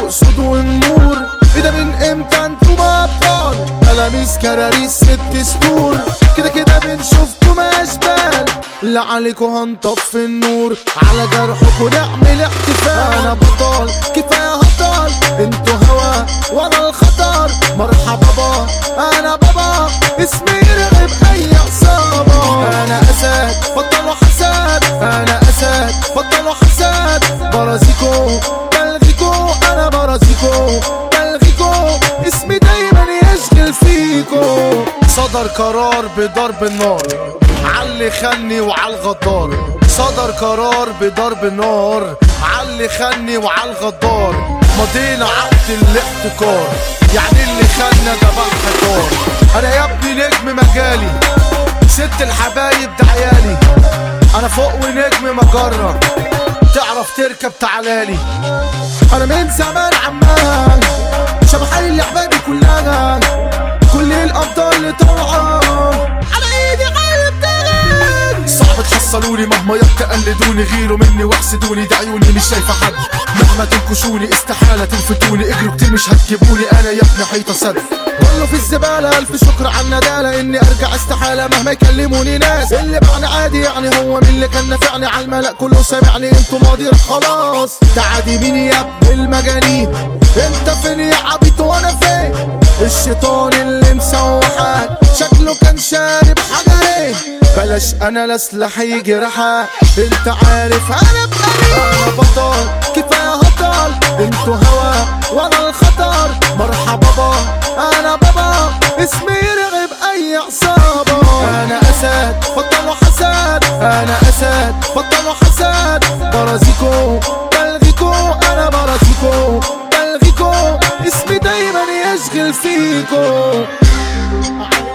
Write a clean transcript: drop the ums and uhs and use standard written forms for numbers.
اسود والنور. ايه ده من امتى انتم ابطال؟ تلاميذ كراريس 6 سطور. كده كده بنشوفكم اشبال، اللي عليكم هنطفي النور. على جرحكم نعمل احتفال. انا بطل كفايه هطل، انتوا هوا وانا الخطر. مرحبا بابا انا بابا، اسمي يرغب اي عصابه. انا اسد بطلوا حساد، انا اسد بطلوا حساد. برازيكو بلغيكو، انا برازيكو بلغيكو، اسمي دايما يشغل فيكو. صدر قرار بضرب النار عاللي خني وعالغدار. صدر قرار بضرب النار عاللي خني وعالغدار. مضينا عقد الاحتكار، يعني اللي خلنا ده بقى حجار. انا يا ابني نجم مجالي، ست الحبايب ده عيالي. انا فوق ونجم مجرة، تعرف تركب تعالالي. انا من زمان عمال شبح اللعبة دي كلها، كل الابطال اللي طالعة على ايدي غالب تغير. صعب تحصلوني مهما يتقلدوني، غيروا مني واحسدوني، ده عيوني مش شايفة حد. مهما تنكشوني استحالة تلفتوني، اجروا كتير مش هتجيبوني، انا يا ابني حيطة سد. كله في الزبالة، الف شكر على الندالة، اني ارجع استحالة مهما يكلموني ناس. اللي بعنا عادي يعني هو مين اللي كان نافعني؟ على الملأ كله سامعني، انتوا ماضي خلاص. تعادي مين يا ابن المجانين؟ انت فين يا عبيط وانا فين؟ الشيطان اللي مسوحك شكله كان شارب حاجة. بلاش انا لا سلاح يجرحك، انت عارف انا بقالي. انا بطل كفايه هطل، انتوا هوا وانا الخطر. مرحبا بابا انا بابا، اسمي يرغب اي عصابه. انا اسد بطلوا حساد، انا اسد بطلوا حساد. برازيكو بلغيكو، انا برازيكو بلغيكو، اسمي دايما يشغل فيكو.